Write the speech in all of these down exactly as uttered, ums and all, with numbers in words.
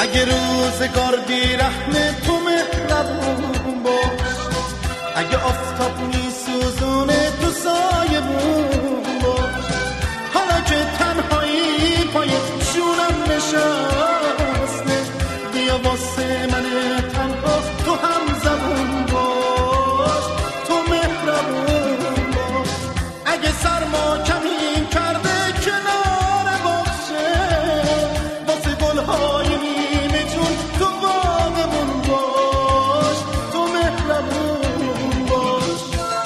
اگه روزگار بی رحم تو مهربون باش، اگه آفتاب میسوزونه تو سایبون باش، حالا که تنهایی پای شونم نشسته، بیا واسه من تنها تو هم زبون باش، تو مهربون باش. اگه سرما کمی کرده کنار باشه، واسه گلهای نیمه جون تو باغمون باش، تو مهربون باش.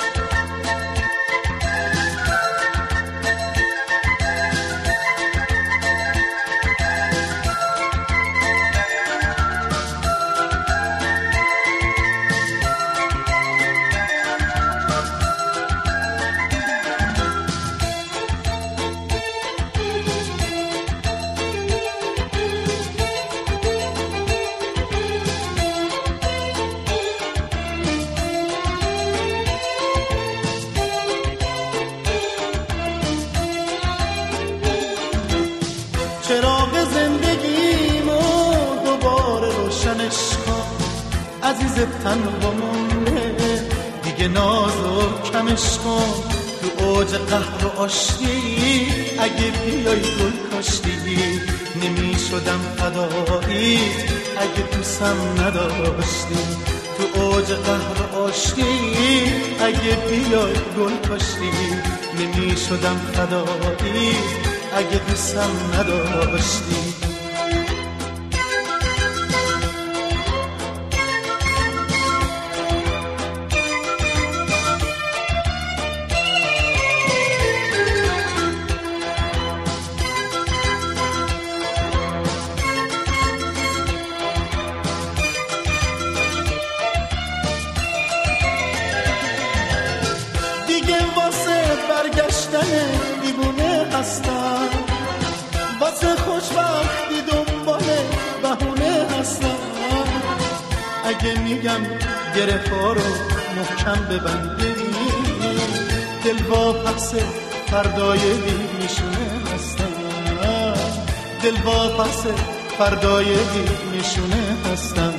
چراغ زندگیمو دوباره روشنش کن، عزیز تنها مونده دیگه نازو کمش کن. تو اوج قهر و آشتی اگه بیای گل کاشتی، نمی شدم فدایی اگه دوستم نداشتی. تو اوج قهر و آشتی اگه بیای گل کاشتی، نمی شدم فدایی اگه دوستم نداشتی. دیگه واسه برگشتن دیوونه هستم، واسه خوشبختی دنبال بهونه هستم. اگه میگم گره ها رو محکم ببندی، دل واپس فردای بی‌نشونه هستم، دل واپس فردای بی‌نشونه هستم.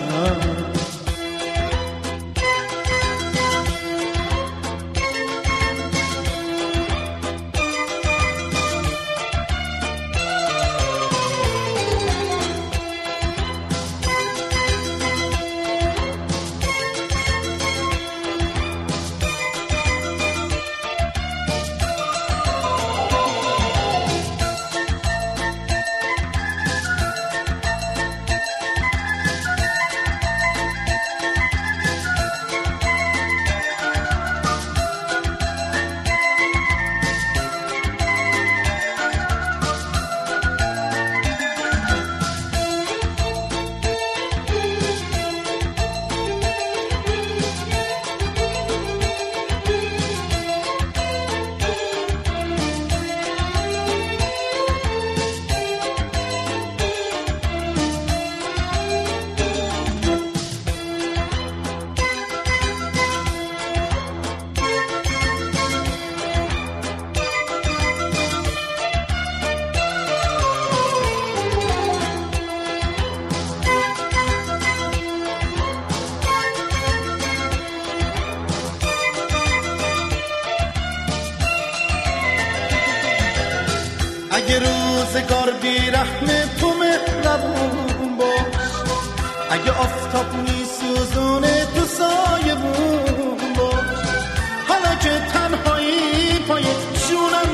اگه روزگار بی رحم تو مهربون باش، اگه آفتاب میسوزونه تو سایبون باش، حالا که تنهایی پای شونم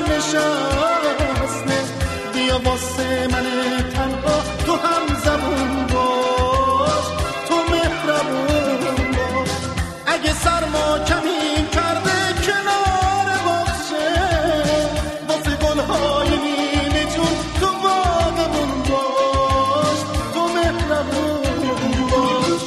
نشسته، بیا واسه من تنها تو هم زبون باش، تو مهربون باش. اگه سرما کمی کرده کنار باشه، واسه گلهای نیمه جون تو باغمون باش، تو مهربون باش.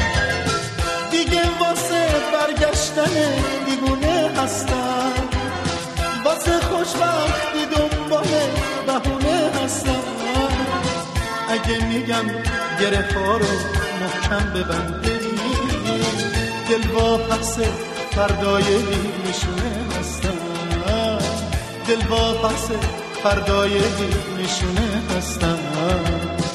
دیگه واسه برگشتن دیوونه هستم، باش وقتی دنبال بهونه هستم. اگه میگم گره ها رو محکم ببنده، دل با پس فردای بی نشونه هستم. دل با پس فردای بی نشونه هستم.